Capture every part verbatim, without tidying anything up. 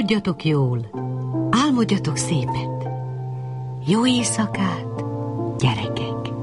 Aludjatok jól, álmodjatok szépet. Jó éjszakát, gyerekek!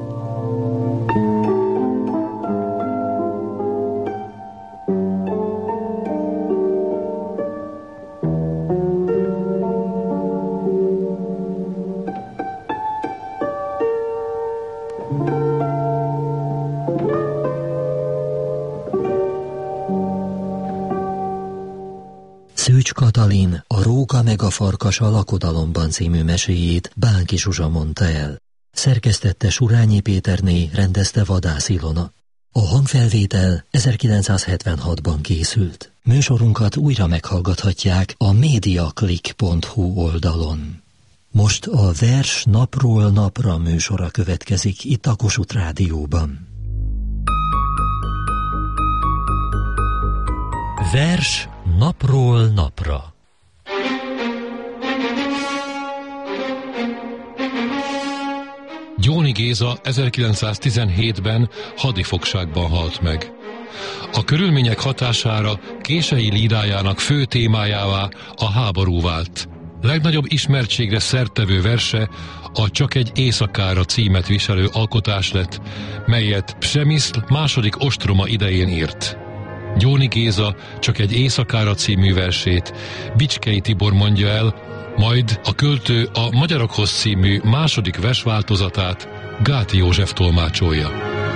Szűcs Katalin a Róka meg a farkas a lakodalomban című meséjét Bánki Zsuzsa mondta el. Szerkesztette Surányi Péterné, rendezte Vadász Ilona. A hangfelvétel ezerkilencszázhetvenhatban készült. Műsorunkat újra meghallgathatják a mediaclick pont hu oldalon. Most a Vers napról napra műsora következik itt a Kossuth Rádióban. Vers napról napra. Gyóni Géza ezerkilencszáztizenhétben hadifogságban halt meg. A körülmények hatására kései lírájának fő témájává a háború vált. Legnagyobb ismertségre szerttevő verse a Csak egy éjszakára címet viselő alkotás lett, melyet Przemyszl második ostroma idején írt. Gyóni Géza Csak egy éjszakára című versét Bicskei Tibor mondja el, majd a költő a Magyarokhoz című második versváltozatát Gáti József tolmácsolja.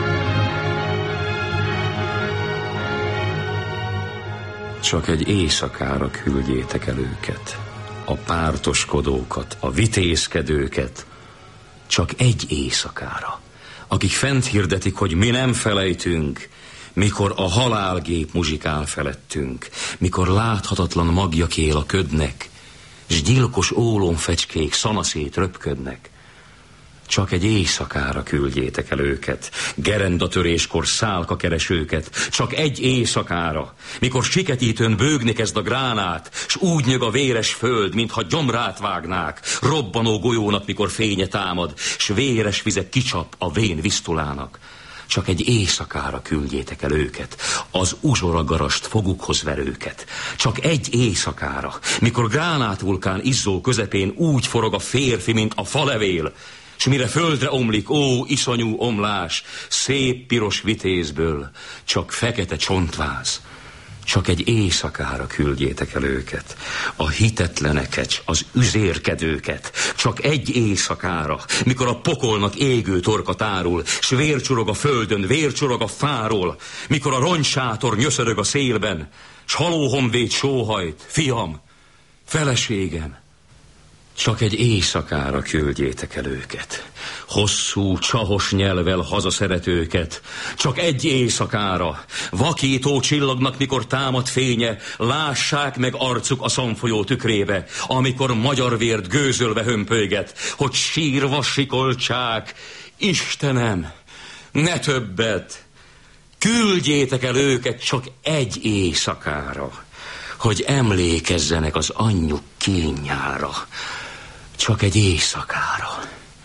Csak egy éjszakára küldjétek el őket, a pártoskodókat, a vitézkedőket, csak egy éjszakára, akik fent hirdetik, hogy mi nem felejtünk, mikor a halálgép muzsikál felettünk, mikor láthatatlan magja kél a ködnek, s gyilkos ólomfecskék szanaszét röpködnek. Csak egy éjszakára küldjétek el őket, gerendatöréskor szálkakeresőket, csak egy éjszakára, mikor siketítőn bőgni kezd a gránát, s úgy nyög a véres föld, mintha gyomrát vágnák, robbanó golyónak, mikor fénye támad, s véres vizek kicsap a vén visztulának. Csak egy éjszakára küldjétek el őket, az uzsoragarast fogukhoz verőket. Csak egy éjszakára, mikor gránátvulkán izzó közepén úgy forog a férfi, mint a falevél, s mire földre omlik, ó, iszonyú omlás, szép piros vitézből, csak fekete csontváz. Csak egy éjszakára küldjétek el őket, a hitetleneket, az üzérkedőket, csak egy éjszakára, mikor a pokolnak égő torka tárul, s vércsurog a földön, vércsurog a fáról, mikor a rongysátor nyöszörög a szélben, s halóhonvéd sóhajt, fiam, feleségem. Csak egy éjszakára küldjétek el őket, hosszú, csahos nyelvvel hazaszeretőket, csak egy éjszakára, vakító csillagnak, mikor támad fénye, lássák meg arcuk a szamfolyó tükrébe, amikor magyar vért gőzölve hömpölyget, hogy sírva sikoltsák, Istenem, ne többet, küldjétek el őket csak egy éjszakára, hogy emlékezzenek az anyjuk kínjára. Csak egy éjszakára.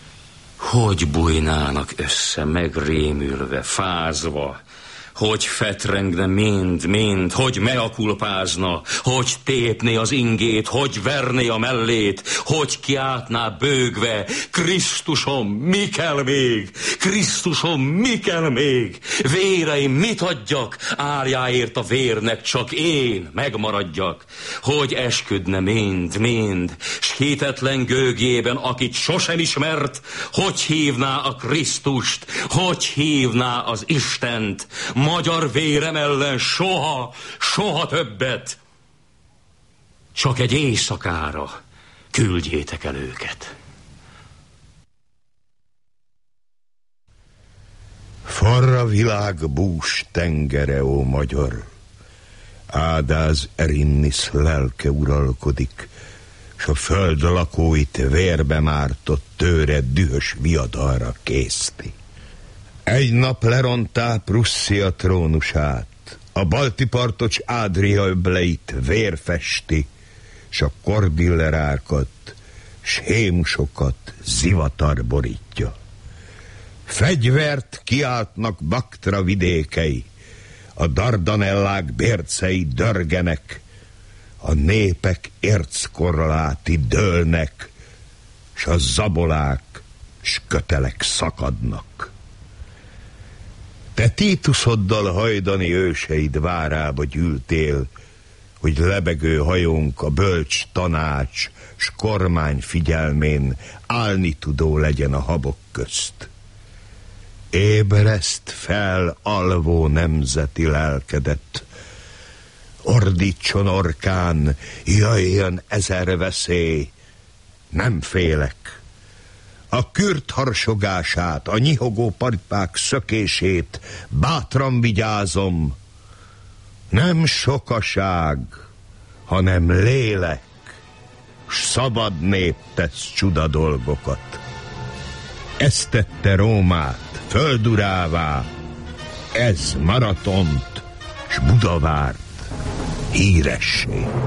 Hogy bújnának össze, megrémülve, fázva, hogy fetrengne mind-mind, hogy meakulpázna, hogy tépné az ingét, hogy verné a mellét, hogy kiáltná bőgve, Krisztusom, mi kell még? Krisztusom, mi kell még? Véreim, mit adjak? Árjáért a vérnek csak én megmaradjak, hogy esküdne mind-mind, s hitetlen gőgjében, akit sosem ismert, hogy hívná a Krisztust, hogy hívná az Istent, magyar vérem ellen soha, soha többet. Csak egy éjszakára küldjétek el őket. Forra világ bús tengere, ó magyar, Ádáz Erinnisz lelke uralkodik, s a föld lakóit vérbe mártott tőre dühös viadalra készti. Egy nap lerontá Prusszia trónusát, a balti partocs Ádria öbleit vérfesti, s a kordillerákat, s hémusokat zivatar borítja. Fegyvert kiáltnak Baktra vidékei, a Dardanellák bércei dörgenek, a népek érckorláti dőlnek, s a zabolák s kötelek szakadnak. Te Titusoddal hajdani őseid várába gyűltél, hogy lebegő hajónk a bölcs tanács s kormány figyelmén állni tudó legyen a habok közt. Ébreszt fel, alvó nemzeti lelkedet, ordítson orkán, jöjjön ezer veszély, nem félek. A kürt harsogását, a nyihogó paripák szökését bátran vigyázom. Nem sokaság, hanem lélek, s szabad nép tesz csuda dolgokat. Ez tette Rómát földurává, ez Maratont s Budavárt híressé.